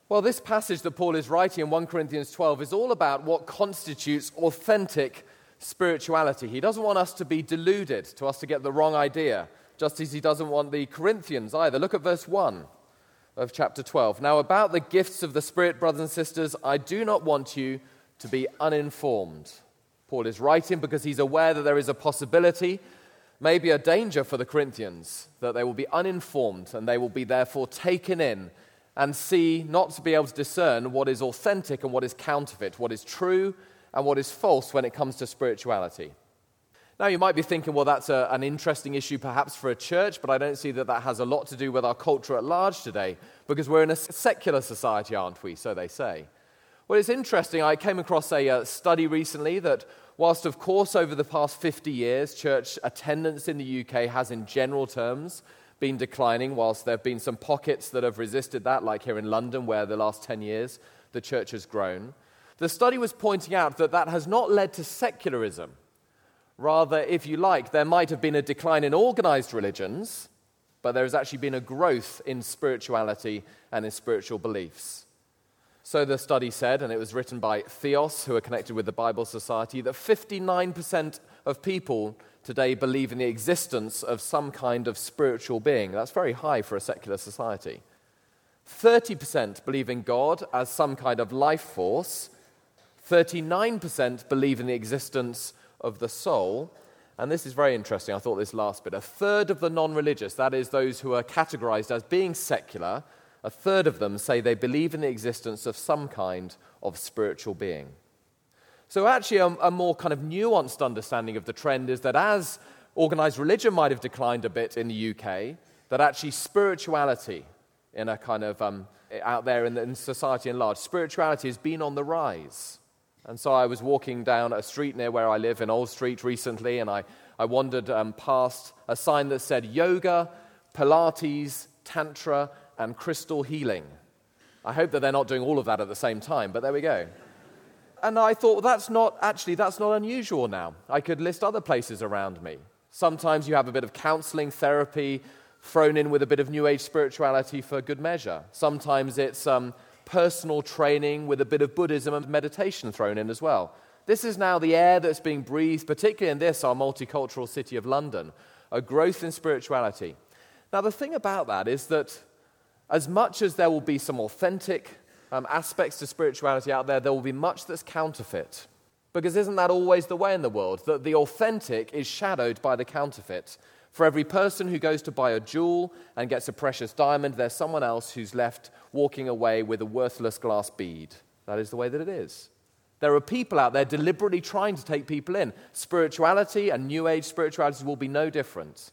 Well, this passage that Paul is writing in 1 Corinthians 12 is all about what constitutes authentic spirituality. He doesn't want us to be deluded, to us to get the wrong idea, just as he doesn't want the Corinthians either. Look at verse 1 of chapter 12. Now, about the gifts of the Spirit, brothers and sisters, I do not want you to be uninformed. Paul is writing because he's aware that there is a possibility, maybe a danger for the Corinthians, that they will be uninformed and they will be therefore taken in and not to be able to discern what is authentic and what is counterfeit, what is true and what is false when it comes to spirituality. Now, you might be thinking, well, that's an interesting issue perhaps for a church, but I don't see that has a lot to do with our culture at large today, because we're in a secular society, aren't we? So they say. Well, it's interesting. I came across a study recently that whilst, of course, over the past 50 years, church attendance in the UK has, in general terms, been declining, whilst there have been some pockets that have resisted that, like here in London, where the last 10 years the church has grown. The study was pointing out that has not led to secularism. Rather, if you like, there might have been a decline in organized religions, but there has actually been a growth in spirituality and in spiritual beliefs. So the study said, and it was written by Theos, who are connected with the Bible Society, that 59% of people today believe in the existence of some kind of spiritual being. That's very high for a secular society. 30% believe in God as some kind of life force. 39% believe in the existence of the soul. And this is very interesting. I thought this last bit. A third of the non-religious, that is those who are categorized as being secular, a third of them say they believe in the existence of some kind of spiritual being. So actually a more kind of nuanced understanding of the trend is that as organized religion might have declined a bit in the UK, that actually spirituality in a kind of out there in society at large, spirituality has been on the rise. And so I was walking down a street near where I live in Old Street recently, and I wandered past a sign that said yoga, Pilates, Tantra, and crystal healing. I hope that they're not doing all of that at the same time, but there we go. And I thought, well, that's not unusual now. I could list other places around me. Sometimes you have a bit of counseling, therapy, thrown in with a bit of New Age spirituality for good measure. Sometimes it's personal training with a bit of Buddhism and meditation thrown in as well. This is now the air that's being breathed, particularly in this, our multicultural city of London, a growth in spirituality. Now, the thing about that is that as much as there will be some authentic aspects to spirituality out there, there will be much that's counterfeit. Because isn't that always the way in the world, that the authentic is shadowed by the counterfeit? For every person who goes to buy a jewel and gets a precious diamond, there's someone else who's left walking away with a worthless glass bead. That is the way that it is. There are people out there deliberately trying to take people in. Spirituality and New Age spirituality will be no different.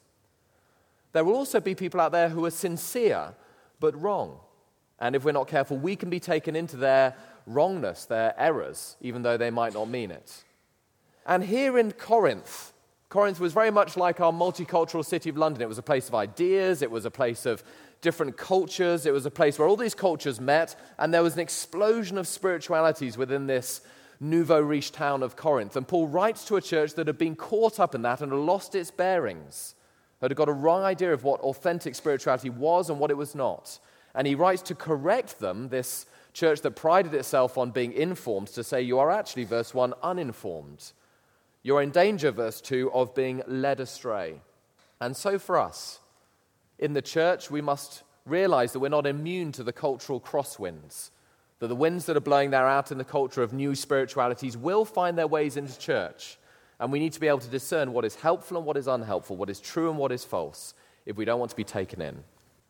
There will also be people out there who are sincere but wrong. And if we're not careful, we can be taken into their wrongness, their errors, even though they might not mean it. And here in Corinth was very much like our multicultural city of London. It was a place of ideas, it was a place of different cultures, it was a place where all these cultures met, and there was an explosion of spiritualities within this nouveau riche town of Corinth. And Paul writes to a church that had been caught up in that and had lost its bearings, had got a wrong idea of what authentic spirituality was and what it was not. And he writes to correct them, this church that prided itself on being informed, to say you are actually, verse 1, uninformed. You're in danger, verse 2, of being led astray. And so for us, in the church, we must realize that we're not immune to the cultural crosswinds, that the winds that are blowing there out in the culture of new spiritualities will find their ways into church. And we need to be able to discern what is helpful and what is unhelpful, what is true and what is false, if we don't want to be taken in.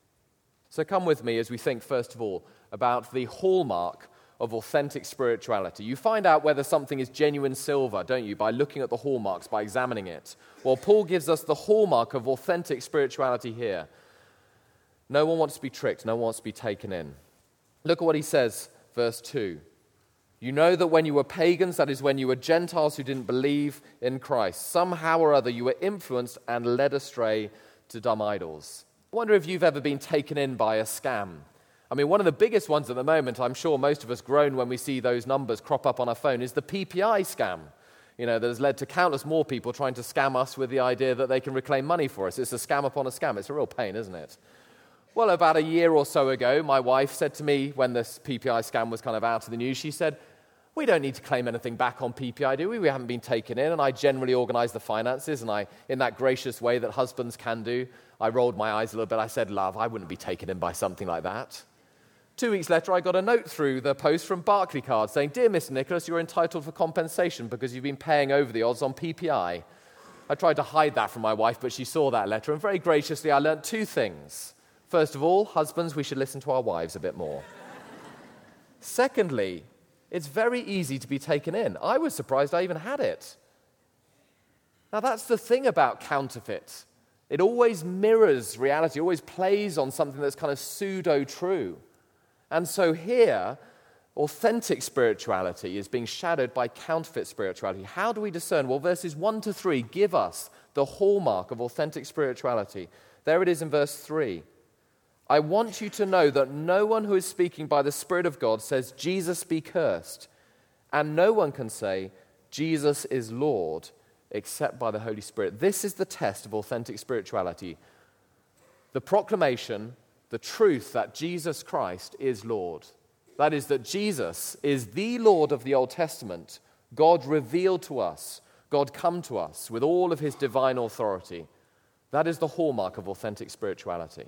So come with me as we think, first of all, about the hallmark of authentic spirituality. You find out whether something is genuine silver, don't you, by looking at the hallmarks, by examining it. Well, Paul gives us the hallmark of authentic spirituality here. No one wants to be tricked. No one wants to be taken in. Look at what he says, verse 2. You know that when you were pagans, that is when you were Gentiles who didn't believe in Christ, somehow or other you were influenced and led astray to dumb idols. I wonder if you've ever been taken in by a scam. I mean, one of the biggest ones at the moment, I'm sure most of us groan when we see those numbers crop up on our phone, is the PPI scam. You know, that has led to countless more people trying to scam us with the idea that they can reclaim money for us. It's a scam upon a scam. It's a real pain, isn't it? Well, about a year or so ago, my wife said to me when this PPI scan was kind of out of the news, she said, "We don't need to claim anything back on PPI, do we? We haven't been taken in." And I generally organize the finances, and in that gracious way that husbands can do, I rolled my eyes a little bit. I said, "Love, I wouldn't be taken in by something like that." 2 weeks later, I got a note through the post from Barclaycard saying, "Dear Mr. Nicholas, you're entitled for compensation because you've been paying over the odds on PPI." I tried to hide that from my wife, but she saw that letter, and very graciously I learnt two things. First of all, husbands, we should listen to our wives a bit more. Secondly, it's very easy to be taken in. I was surprised I even had it. Now, that's the thing about counterfeit. It always mirrors reality, always plays on something that's kind of pseudo-true. And so here, authentic spirituality is being shadowed by counterfeit spirituality. How do we discern? Well, verses 1 to 3 give us the hallmark of authentic spirituality. There it is in verse 3. "I want you to know that no one who is speaking by the Spirit of God says, 'Jesus be cursed,' and no one can say, 'Jesus is Lord,' except by the Holy Spirit." This is the test of authentic spirituality. The proclamation, the truth that Jesus Christ is Lord. That is, that Jesus is the Lord of the Old Testament, God revealed to us, God come to us with all of his divine authority. That is the hallmark of authentic spirituality.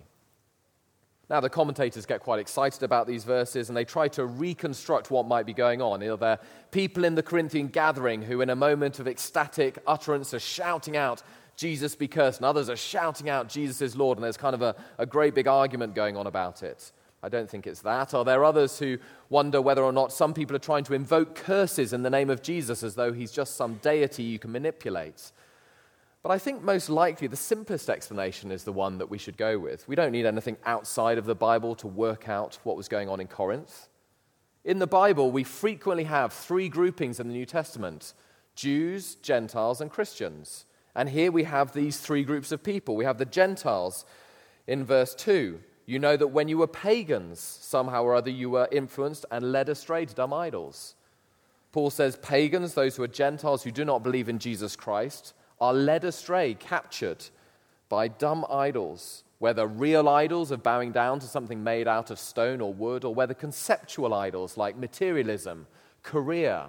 Now, the commentators get quite excited about these verses, and they try to reconstruct what might be going on. There are people in the Corinthian gathering who, in a moment of ecstatic utterance, are shouting out, "Jesus be cursed," and others are shouting out, "Jesus is Lord," and there's kind of a great big argument going on about it. I don't think it's that. Are there others who wonder whether or not some people are trying to invoke curses in the name of Jesus as though he's just some deity you can manipulate? But I think most likely the simplest explanation is the one that we should go with. We don't need anything outside of the Bible to work out what was going on in Corinth. In the Bible, we frequently have three groupings in the New Testament: Jews, Gentiles, and Christians. And here we have these three groups of people. We have the Gentiles in verse 2. "You know that when you were pagans, somehow or other you were influenced and led astray to dumb idols." Paul says pagans, those who are Gentiles who do not believe in Jesus Christ, are led astray, captured by dumb idols, whether real idols of bowing down to something made out of stone or wood, or whether conceptual idols like materialism, career,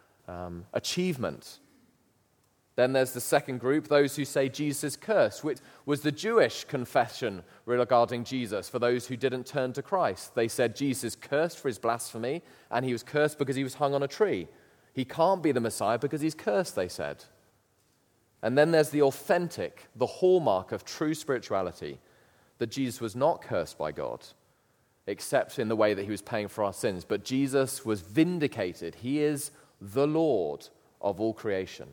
achievement. Then there's the second group, those who say Jesus is cursed, which was the Jewish confession regarding Jesus for those who didn't turn to Christ. They said Jesus is cursed for his blasphemy, and he was cursed because he was hung on a tree. He can't be the Messiah because he's cursed, they said. And then there's the authentic, the hallmark of true spirituality, that Jesus was not cursed by God, except in the way that he was paying for our sins. But Jesus was vindicated. He is the Lord of all creation.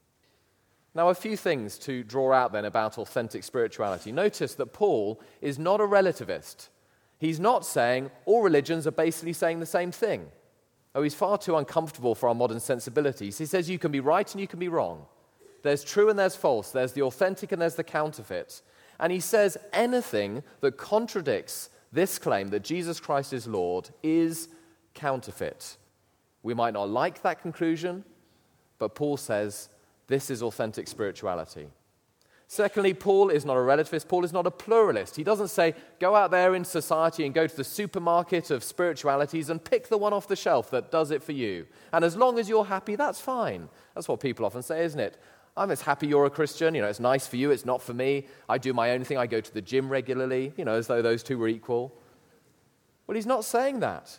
Now, a few things to draw out then about authentic spirituality. Notice that Paul is not a relativist. He's not saying all religions are basically saying the same thing. Oh, he's far too uncomfortable for our modern sensibilities. He says you can be right and you can be wrong. There's true and there's false. There's the authentic and there's the counterfeit. And he says anything that contradicts this claim that Jesus Christ is Lord is counterfeit. We might not like that conclusion, but Paul says this is authentic spirituality. Secondly, Paul is not a relativist. Paul is not a pluralist. He doesn't say, go out there in society and go to the supermarket of spiritualities and pick the one off the shelf that does it for you. And as long as you're happy, that's fine. That's what people often say, isn't it? I'm as happy you're a Christian. It's nice for you. It's not for me. I do my own thing. I go to the gym regularly, as though those two were equal. Well, he's not saying that.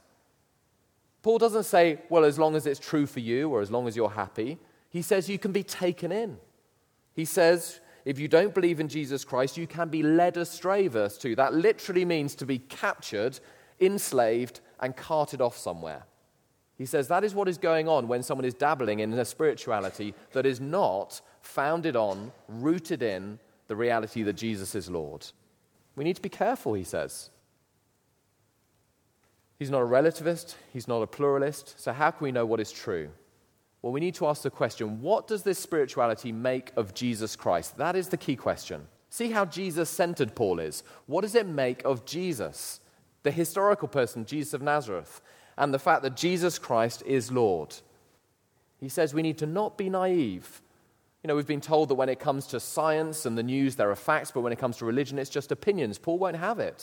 Paul doesn't say, well, as long as it's true for you or as long as you're happy. He says you can be taken in. He says, if you don't believe in Jesus Christ, you can be led astray, verse 2. That literally means to be captured, enslaved, and carted off somewhere. He says that is what is going on when someone is dabbling in a spirituality that is not founded on, rooted in the reality that Jesus is Lord. We need to be careful, he says. He's not a relativist. He's not a pluralist. So how can we know what is true? Well, we need to ask the question, what does this spirituality make of Jesus Christ? That is the key question. See how Jesus-centered Paul is. What does it make of Jesus, the historical person, Jesus of Nazareth, and the fact that Jesus Christ is Lord? He says we need to not be naive. We've been told that when it comes to science and the news, there are facts, but when it comes to religion, it's just opinions. Paul won't have it.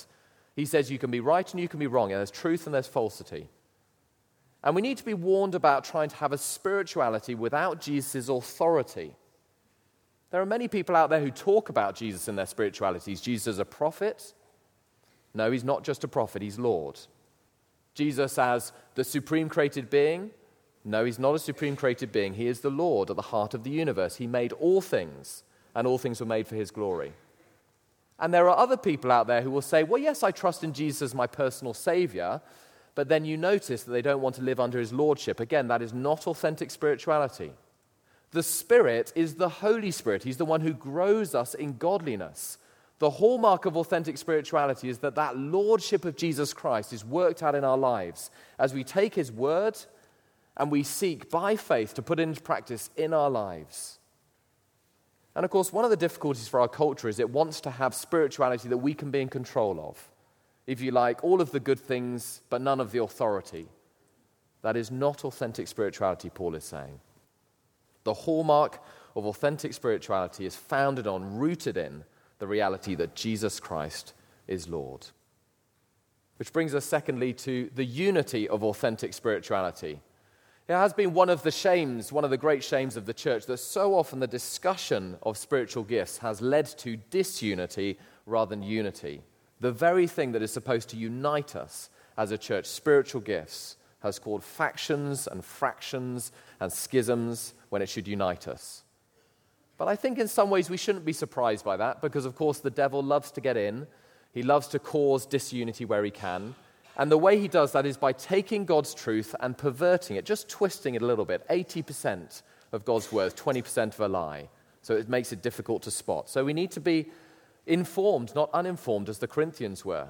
He says you can be right and you can be wrong, and there's truth and there's falsity. And we need to be warned about trying to have a spirituality without Jesus' authority. There are many people out there who talk about Jesus and their spirituality. Is Jesus a prophet? No, he's not just a prophet, he's Lord. Jesus as the supreme created being? No, he's not a supreme created being. He is the Lord at the heart of the universe. He made all things, and all things were made for his glory. And there are other people out there who will say, well, yes, I trust in Jesus as my personal Savior, but then you notice that they don't want to live under his lordship. Again, that is not authentic spirituality. The Spirit is the Holy Spirit. He's the one who grows us in godliness. The hallmark of authentic spirituality is that lordship of Jesus Christ is worked out in our lives as we take his word and we seek by faith to put it into practice in our lives. And of course, one of the difficulties for our culture is it wants to have spirituality that we can be in control of. If you like, all of the good things, but none of the authority. That is not authentic spirituality, Paul is saying. The hallmark of authentic spirituality is founded on, rooted in, the reality that Jesus Christ is Lord. Which brings us, secondly, to the unity of authentic spirituality. It has been one of the great shames of the church, that so often the discussion of spiritual gifts has led to disunity rather than unity. The very thing that is supposed to unite us as a church, spiritual gifts, has caused factions and fractions and schisms when it should unite us. But I think in some ways we shouldn't be surprised by that, because of course the devil loves to get in. He loves to cause disunity where he can. And the way he does that is by taking God's truth and perverting it, just twisting it a little bit. 80% of God's word, 20% of a lie. So it makes it difficult to spot. So we need to be informed, not uninformed, as the Corinthians were.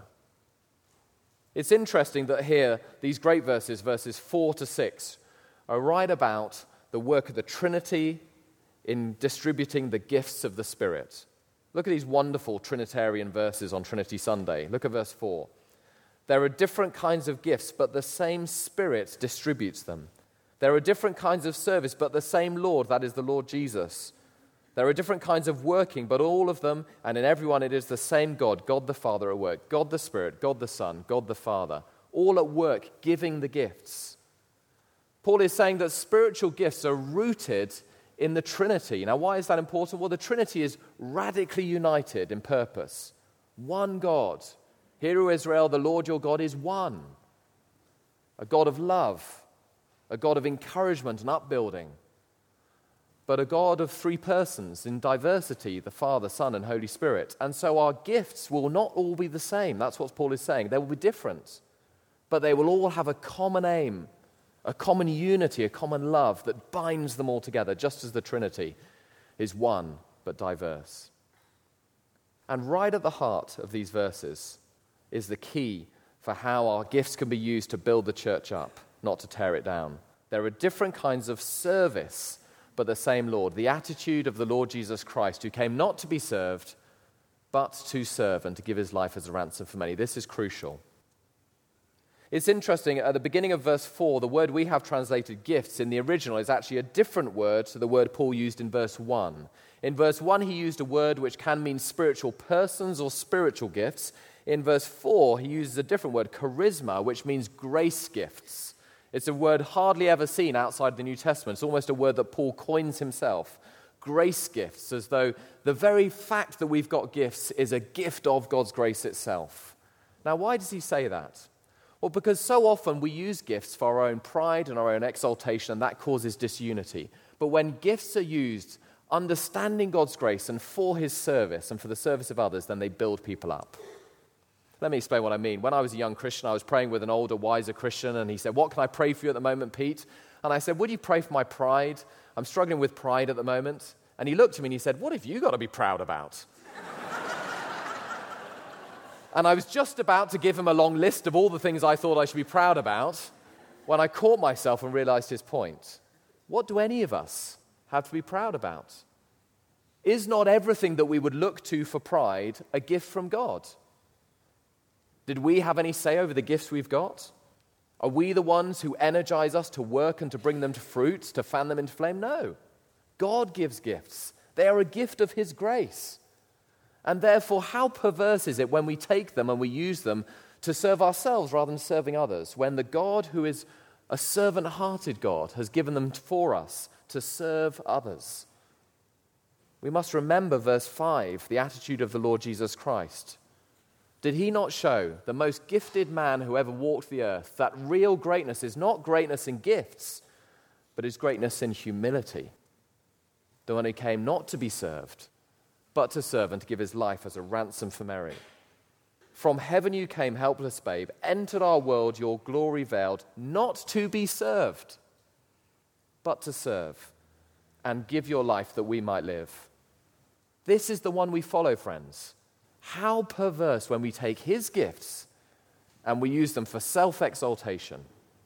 It's interesting that here, these great verses 4 to 6, are right about the work of the Trinity in distributing the gifts of the Spirit. Look at these wonderful Trinitarian verses on Trinity Sunday. Look at verse 4. There are different kinds of gifts, but the same Spirit distributes them. There are different kinds of service, but the same Lord, that is the Lord Jesus. There are different kinds of working, but all of them, and in everyone it is the same God, God the Father at work, God the Spirit, God the Son, God the Father, all at work giving the gifts. Paul is saying that spiritual gifts are rooted in the Trinity. Now, why is that important? Well, the Trinity is radically united in purpose. One God. Hear, O Israel, the Lord your God is one. A God of love, a God of encouragement and upbuilding, but a God of three persons in diversity, the Father, Son, and Holy Spirit. And so our gifts will not all be the same. That's what Paul is saying. They will be different, but they will all have a common aim, a common unity, a common love that binds them all together, just as the Trinity is one but diverse. And right at the heart of these verses is the key for how our gifts can be used to build the church up, not to tear it down. There are different kinds of service, but the same Lord. The attitude of the Lord Jesus Christ, who came not to be served, but to serve and to give his life as a ransom for many. This is crucial. It's interesting, at the beginning of verse 4, the word we have translated gifts in the original is actually a different word to the word Paul used in verse 1. In verse 1, he used a word which can mean spiritual persons or spiritual gifts. In verse 4, he uses a different word, charisma, which means grace gifts. It's a word hardly ever seen outside the New Testament. It's almost a word that Paul coins himself. Grace gifts, as though the very fact that we've got gifts is a gift of God's grace itself. Now, why does he say that? Well, because so often we use gifts for our own pride and our own exaltation, and that causes disunity. But when gifts are used understanding God's grace and for his service and for the service of others, then they build people up. Let me explain what I mean. When I was a young Christian, I was praying with an older, wiser Christian, and he said, "What can I pray for you at the moment, Pete?" And I said, "Would you pray for my pride? I'm struggling with pride at the moment." And he looked at me and he said, "What have you got to be proud about?" And I was just about to give him a long list of all the things I thought I should be proud about when I caught myself and realized his point. What do any of us have to be proud about? Is not everything that we would look to for pride a gift from God? Did we have any say over the gifts we've got? Are we the ones who energize us to work and to bring them to fruit, to fan them into flame? No. God gives gifts. They are a gift of his grace. And therefore, how perverse is it when we take them and we use them to serve ourselves rather than serving others, when the God who is a servant-hearted God has given them for us to serve others? We must remember verse 5, the attitude of the Lord Jesus Christ. Did he not show, the most gifted man who ever walked the earth, that real greatness is not greatness in gifts, but is greatness in humility? The one who came not to be served, but to serve and to give his life as a ransom for many. From heaven you came, helpless babe, entered our world, your glory veiled, not to be served, but to serve, and give your life that we might live. This is the one we follow, friends. How perverse when we take his gifts and we use them for self-exaltation.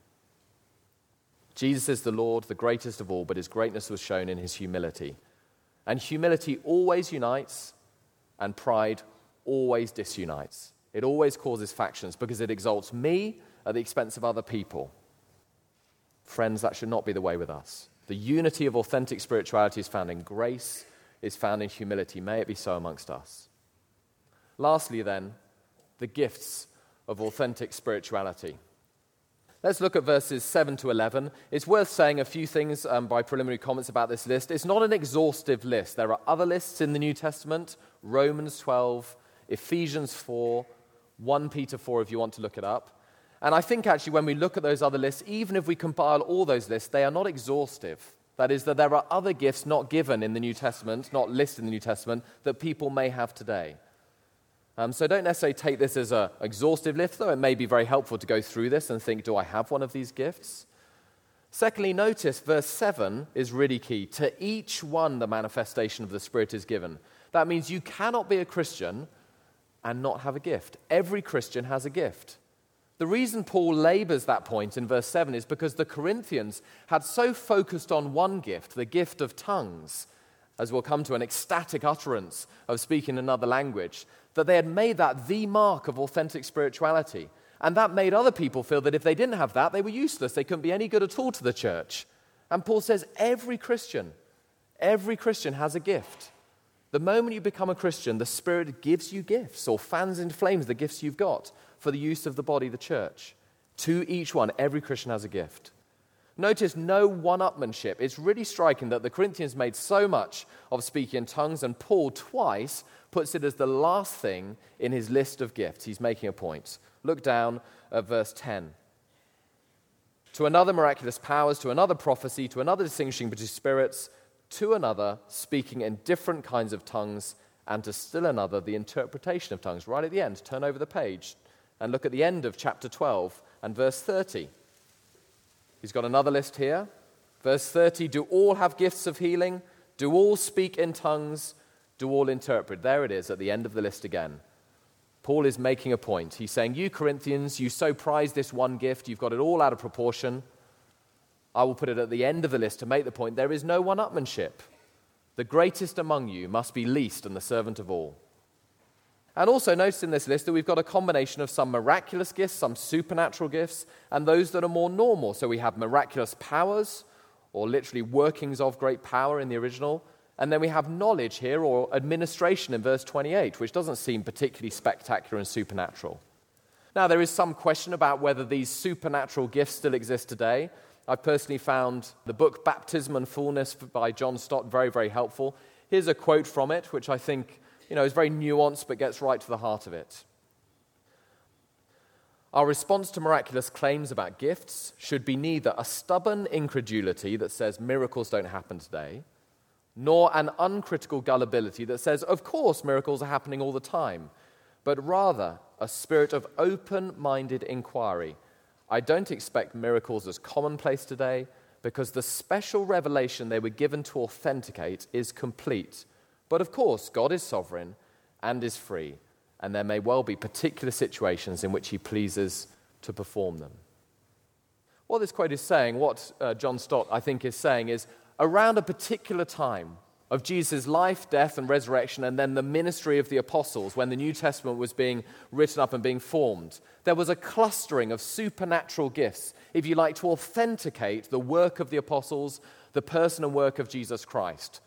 Jesus is the Lord, the greatest of all, but his greatness was shown in his humility. And humility always unites, and pride always disunites. It always causes factions because it exalts me at the expense of other people. Friends, that should not be the way with us. The unity of authentic spirituality is found in grace, is found in humility. May it be so amongst us. Lastly, then, the gifts of authentic spirituality. Let's look at verses 7 to 11. It's worth saying a few things by preliminary comments about this list. It's not an exhaustive list. There are other lists in the New Testament, Romans 12, Ephesians 4, 1 Peter 4 if you want to look it up. And I think actually when we look at those other lists, even if we compile all those lists, they are not exhaustive. That is, that there are other gifts not given in the New Testament, not listed in the New Testament, that people may have today. So don't necessarily take this as an exhaustive list, though it may be very helpful to go through this and think, do I have one of these gifts? Secondly, notice verse 7 is really key. To each one the manifestation of the Spirit is given. That means you cannot be a Christian and not have a gift. Every Christian has a gift. The reason Paul labors that point in verse 7 is because the Corinthians had so focused on one gift, the gift of tongues, as we'll come to an ecstatic utterance of speaking another language, that they had made that the mark of authentic spirituality. And that made other people feel that if they didn't have that, they were useless. They couldn't be any good at all to the church. And Paul says every Christian has a gift. The moment you become a Christian, the Spirit gives you gifts or fans into flames the gifts you've got for the use of the body, the church. To each one, every Christian has a gift. Notice no one-upmanship. It's really striking that the Corinthians made so much of speaking in tongues, and Paul twice puts it as the last thing in his list of gifts. He's making a point. Look down at verse 10. To another miraculous powers, to another prophecy, to another distinguishing between spirits, to another speaking in different kinds of tongues, and to still another the interpretation of tongues. Right at the end, turn over the page and look at the end of chapter 12 and verse 30. He's got another list here. Verse 30, do all have gifts of healing? Do all speak in tongues? Do all interpret? There it is at the end of the list again. Paul is making a point. He's saying, you Corinthians, you so prize this one gift, you've got it all out of proportion. I will put it at the end of the list to make the point, there is no one-upmanship. The greatest among you must be least and the servant of all. And also notice in this list that we've got a combination of some miraculous gifts, some supernatural gifts, and those that are more normal. So we have miraculous powers, or literally workings of great power in the original. And then we have knowledge here, or administration in verse 28, which doesn't seem particularly spectacular and supernatural. Now, there is some question about whether these supernatural gifts still exist today. I personally found the book Baptism and Fullness by John Stott very, very helpful. Here's a quote from it, which I think is very nuanced but gets right to the heart of it. Our response to miraculous claims about gifts should be neither a stubborn incredulity that says miracles don't happen today, nor an uncritical gullibility that says, of course, miracles are happening all the time, but rather a spirit of open-minded inquiry. I don't expect miracles as commonplace today because the special revelation they were given to authenticate is complete. But of course, God is sovereign and is free, and there may well be particular situations in which he pleases to perform them. What this quote is saying, what John Stott, I think, is saying is, around a particular time of Jesus' life, death, and resurrection, and then the ministry of the apostles, when the New Testament was being written up and being formed, there was a clustering of supernatural gifts, if you like, to authenticate the work of the apostles, the person and work of Jesus Christ.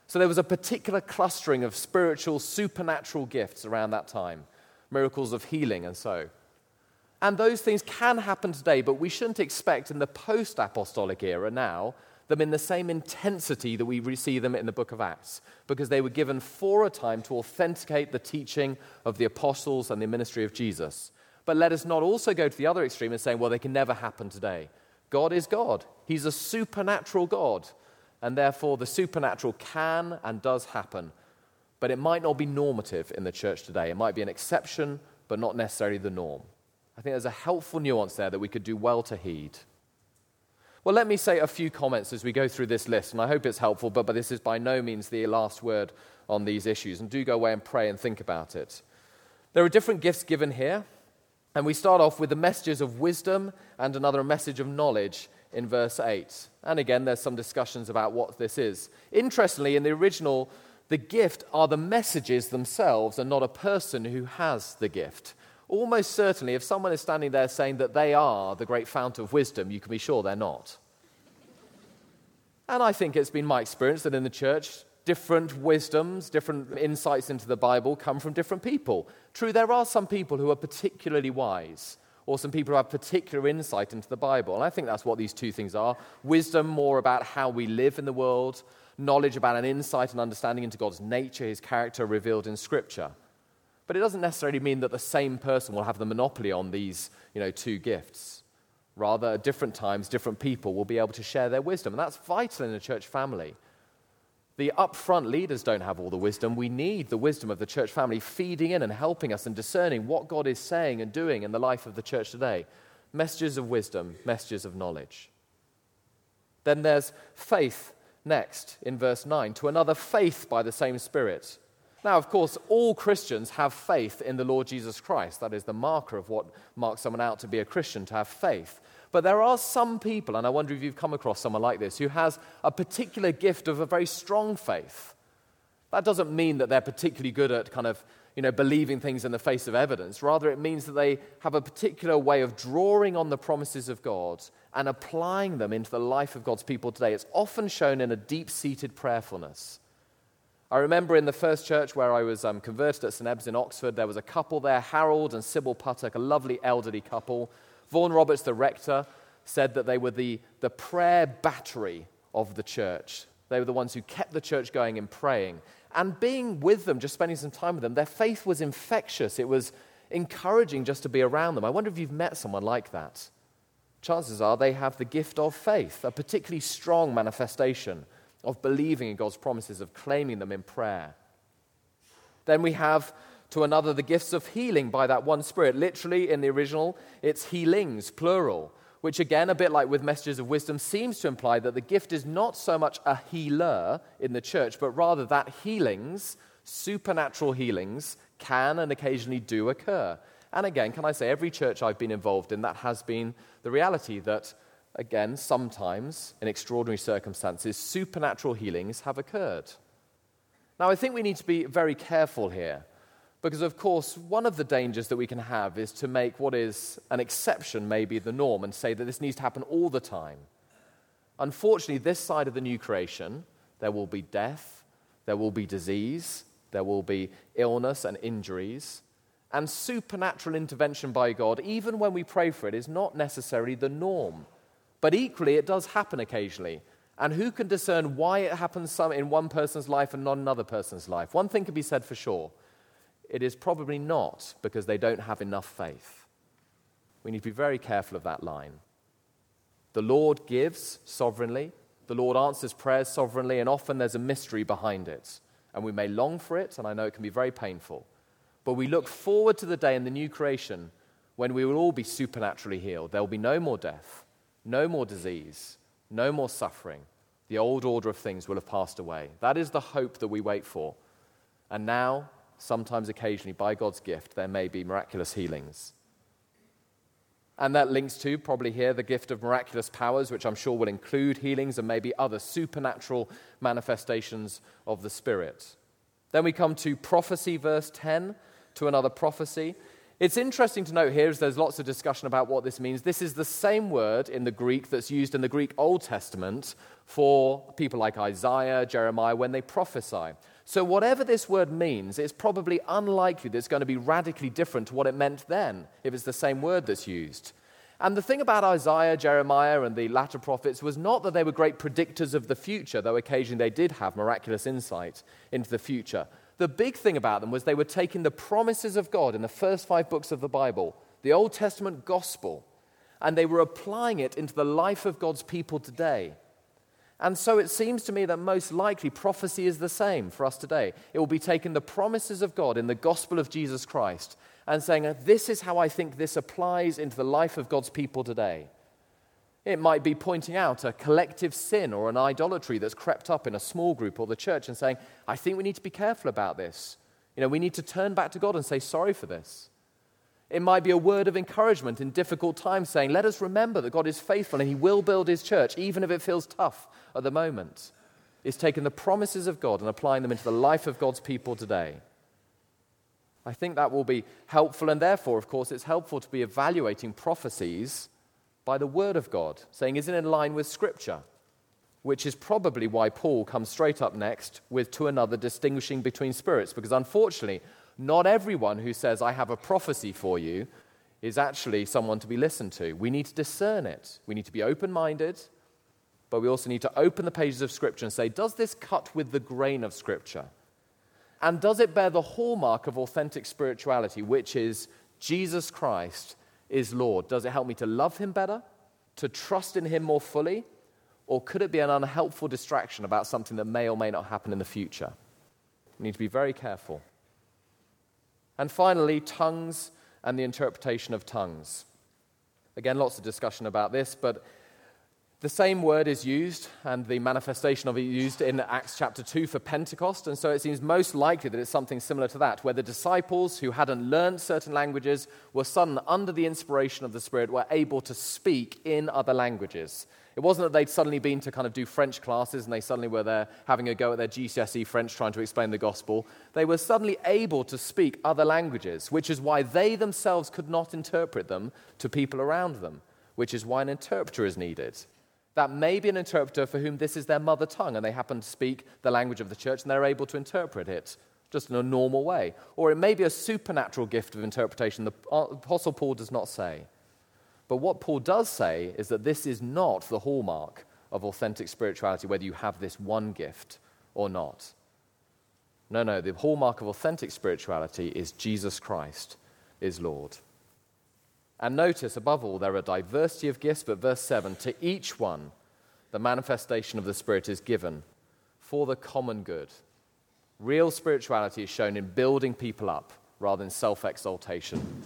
So there was a particular clustering of spiritual, supernatural gifts around that time, miracles of healing and so. And those things can happen today, but we shouldn't expect in the post-apostolic era now them in the same intensity that we see them in the book of Acts, because they were given for a time to authenticate the teaching of the apostles and the ministry of Jesus. But let us not also go to the other extreme and saying, well, they can never happen today. God is God. He's a supernatural God, and therefore the supernatural can and does happen. But it might not be normative in the church today. It might be an exception, but not necessarily the norm. I think there's a helpful nuance there that we could do well to heed. Well, let me say a few comments as we go through this list, and I hope it's helpful, but this is by no means the last word on these issues, and do go away and pray and think about it. There are different gifts given here, and we start off with the messages of wisdom and another message of knowledge in verse 8. And again, there's some discussions about what this is. Interestingly, in the original, the gift are the messages themselves and not a person who has the gift. Almost certainly, if someone is standing there saying that they are the great fount of wisdom, you can be sure they're not. And I think it's been my experience that in the church, different wisdoms, different insights into the Bible come from different people. True, there are some people who are particularly wise, or some people who have particular insight into the Bible. And I think that's what these two things are. Wisdom more about how we live in the world, knowledge about an insight and understanding into God's nature, his character revealed in Scripture. But it doesn't necessarily mean that the same person will have the monopoly on these, two gifts. Rather, at different times, different people will be able to share their wisdom. And that's vital in a church family. The upfront leaders don't have all the wisdom. We need the wisdom of the church family feeding in and helping us and discerning what God is saying and doing in the life of the church today. Messages of wisdom, messages of knowledge. Then there's faith next in verse 9. To another, faith by the same Spirit. Now, of course, all Christians have faith in the Lord Jesus Christ. That is the marker of what marks someone out to be a Christian, to have faith. But there are some people, and I wonder if you've come across someone like this, who has a particular gift of a very strong faith. That doesn't mean that they're particularly good at believing things in the face of evidence. Rather, it means that they have a particular way of drawing on the promises of God and applying them into the life of God's people today. It's often shown in a deep-seated prayerfulness. I remember in the first church where I was converted at St. Ebbe's in Oxford, there was a couple there, Harold and Sybil Puttock, a lovely elderly couple. Vaughan Roberts, the rector, said that they were the prayer battery of the church. They were the ones who kept the church going in praying. And being with them, just spending some time with them, their faith was infectious. It was encouraging just to be around them. I wonder if you've met someone like that. Chances are they have the gift of faith, a particularly strong manifestation of believing in God's promises, of claiming them in prayer. Then we have, to another, the gifts of healing by that one Spirit. Literally, in the original, it's healings, plural, which again, a bit like with messages of wisdom, seems to imply that the gift is not so much a healer in the church, but rather that healings, supernatural healings, can and occasionally do occur. And again, can I say, every church I've been involved in, that has been the reality that, again, sometimes, in extraordinary circumstances, supernatural healings have occurred. Now, I think we need to be very careful here, because, of course, one of the dangers that we can have is to make what is an exception maybe the norm and say that this needs to happen all the time. Unfortunately, this side of the new creation, there will be death, there will be disease, there will be illness and injuries, and supernatural intervention by God, even when we pray for it, is not necessarily the norm. But equally, it does happen occasionally. And who can discern why it happens in one person's life and not another person's life? One thing can be said for sure. It is probably not because they don't have enough faith. We need to be very careful of that line. The Lord gives sovereignly. The Lord answers prayers sovereignly, and often there's a mystery behind it. And we may long for it, and I know it can be very painful. But we look forward to the day in the new creation when we will all be supernaturally healed. There will be no more death. No more disease, no more suffering. The old order of things will have passed away. That is the hope that we wait for. And now, sometimes occasionally, by God's gift, there may be miraculous healings. And that links to, probably here, the gift of miraculous powers, which I'm sure will include healings and maybe other supernatural manifestations of the Spirit. Then we come to prophecy, verse 10, to another prophecy. It's interesting to note here, as there's lots of discussion about what this means, this is the same word in the Greek that's used in the Greek Old Testament for people like Isaiah, Jeremiah, when they prophesy. So whatever this word means, it's probably unlikely that it's going to be radically different to what it meant then, if it's the same word that's used. And the thing about Isaiah, Jeremiah, and the latter prophets was not that they were great predictors of the future, though occasionally they did have miraculous insight into the future. The big thing about them was they were taking the promises of God in the first 5 books of the Bible, the Old Testament gospel, and they were applying it into the life of God's people today. And so it seems to me that most likely prophecy is the same for us today. It will be taking the promises of God in the gospel of Jesus Christ and saying, this is how I think this applies into the life of God's people today. It might be pointing out a collective sin or an idolatry that's crept up in a small group or the church and saying, I think we need to be careful about this. We need to turn back to God and say sorry for this. It might be a word of encouragement in difficult times saying, let us remember that God is faithful and he will build his church, even if it feels tough at the moment. It's taking the promises of God and applying them into the life of God's people today. I think that will be helpful, and therefore, of course, it's helpful to be evaluating prophecies by the Word of God, saying, is it in line with Scripture? Which is probably why Paul comes straight up next with to another distinguishing between spirits, because unfortunately, not everyone who says, I have a prophecy for you, is actually someone to be listened to. We need to discern it. We need to be open-minded, but we also need to open the pages of Scripture and say, does this cut with the grain of Scripture? And does it bear the hallmark of authentic spirituality, which is Jesus Christ is Lord? Does it help me to love him better, to trust in him more fully, or could it be an unhelpful distraction about something that may or may not happen in the future? We need to be very careful. And finally, tongues and the interpretation of tongues. Again, lots of discussion about this, but the same word is used, and the manifestation of it used in Acts chapter 2 for Pentecost, and so it seems most likely that it's something similar to that, where the disciples who hadn't learned certain languages were suddenly, under the inspiration of the Spirit, were able to speak in other languages. It wasn't that they'd suddenly been to kind of do French classes and they suddenly were there having a go at their GCSE French trying to explain the gospel. They were suddenly able to speak other languages, which is why they themselves could not interpret them to people around them, which is why an interpreter is needed. That may be an interpreter for whom this is their mother tongue and they happen to speak the language of the church and they're able to interpret it just in a normal way. Or it may be a supernatural gift of interpretation the Apostle Paul does not say. But what Paul does say is that this is not the hallmark of authentic spirituality, whether you have this one gift or not. No, the hallmark of authentic spirituality is Jesus Christ is Lord. And notice, above all, there are diversity of gifts, but verse 7, to each one, the manifestation of the Spirit is given for the common good. Real spirituality is shown in building people up rather than self-exaltation.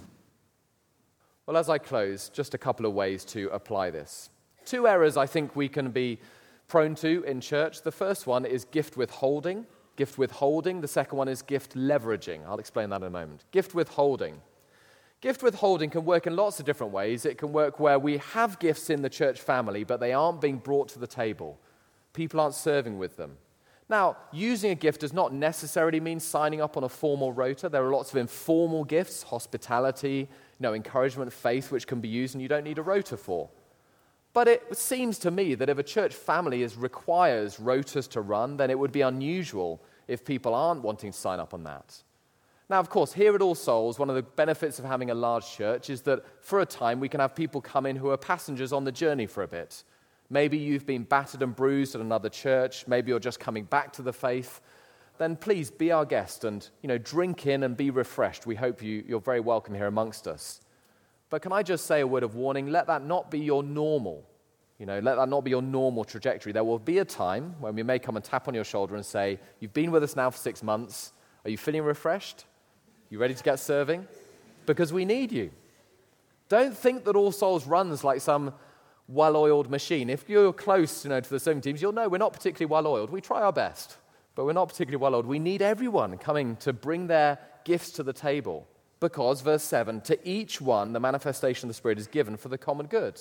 Well, as I close, just a couple of ways to apply this. 2 errors I think we can be prone to in church. The first one is gift withholding. Gift withholding. The second one is gift leveraging. I'll explain that in a moment. Gift withholding. Gift withholding can work in lots of different ways. It can work where we have gifts in the church family, but they aren't being brought to the table. People aren't serving with them. Now, using a gift does not necessarily mean signing up on a formal rota. There are lots of informal gifts, hospitality, encouragement, faith, which can be used and you don't need a rota for. But it seems to me that if a church family requires rotas to run, then it would be unusual if people aren't wanting to sign up on that. Now, of course, here at All Souls, one of the benefits of having a large church is that for a time we can have people come in who are passengers on the journey for a bit. Maybe you've been battered and bruised at another church. Maybe you're just coming back to the faith. Then please be our guest and, drink in and be refreshed. We hope you're very welcome here amongst us. But can I just say a word of warning? Let that not be your normal. Let that not be your normal trajectory. There will be a time when we may come and tap on your shoulder and say, you've been with us now for 6 months. Are you feeling refreshed? You ready to get serving? Because we need you. Don't think that All Souls runs like some well-oiled machine. If you're close, to the serving teams, you'll know we're not particularly well-oiled. We try our best, but we're not particularly well-oiled. We need everyone coming to bring their gifts to the table. Because, verse 7, to each one the manifestation of the Spirit is given for the common good.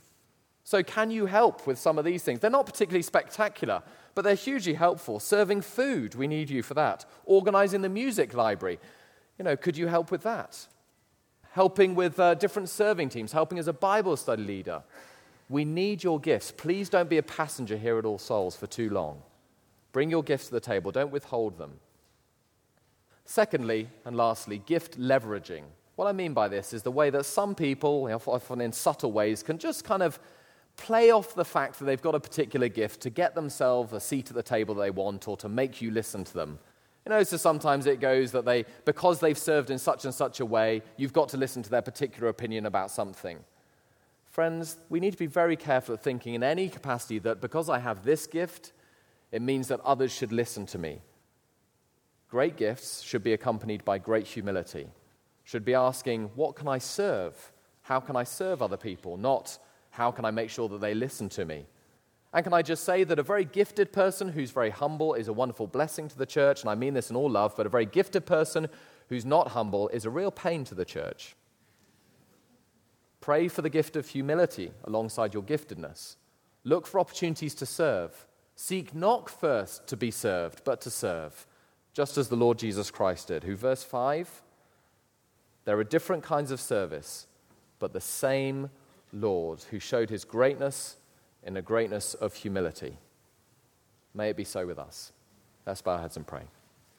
So can you help with some of these things? They're not particularly spectacular, but they're hugely helpful. Serving food, we need you for that. Organizing the music library. Could you help with that? helping with different serving teams, helping as a Bible study leader. We need your gifts. Please don't be a passenger here at All Souls for too long. Bring your gifts to the table. Don't withhold them. Secondly, and lastly, gift leveraging. What I mean by this is the way that some people, often in subtle ways, can just kind of play off the fact that they've got a particular gift to get themselves a seat at the table they want or to make you listen to them. So sometimes it goes that because they've served in such and such a way, you've got to listen to their particular opinion about something. Friends, we need to be very careful at thinking in any capacity that because I have this gift, it means that others should listen to me. Great gifts should be accompanied by great humility. Should be asking, what can I serve? How can I serve other people? Not, how can I make sure that they listen to me? And can I just say that a very gifted person who's very humble is a wonderful blessing to the church, and I mean this in all love, but a very gifted person who's not humble is a real pain to the church. Pray for the gift of humility alongside your giftedness. Look for opportunities to serve. Seek not first to be served, but to serve, just as the Lord Jesus Christ did, who, verse 5, there are different kinds of service, but the same Lord who showed his greatness in a greatness of humility. May it be so with us. Let's bow our heads and pray.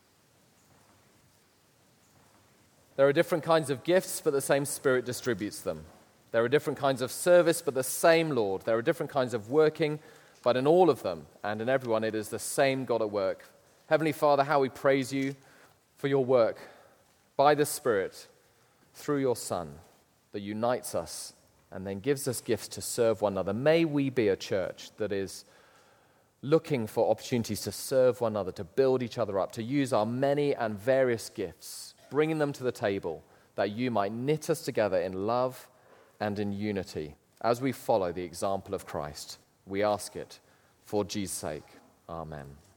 There are different kinds of gifts, but the same Spirit distributes them. There are different kinds of service, but the same Lord. There are different kinds of working, but in all of them and in everyone, it is the same God at work. Heavenly Father, how we praise you for your work by the Spirit through your Son that unites us and then gives us gifts to serve one another. May we be a church that is looking for opportunities to serve one another, to build each other up, to use our many and various gifts, bringing them to the table, that you might knit us together in love and in unity as we follow the example of Christ. We ask it for Jesus' sake. Amen.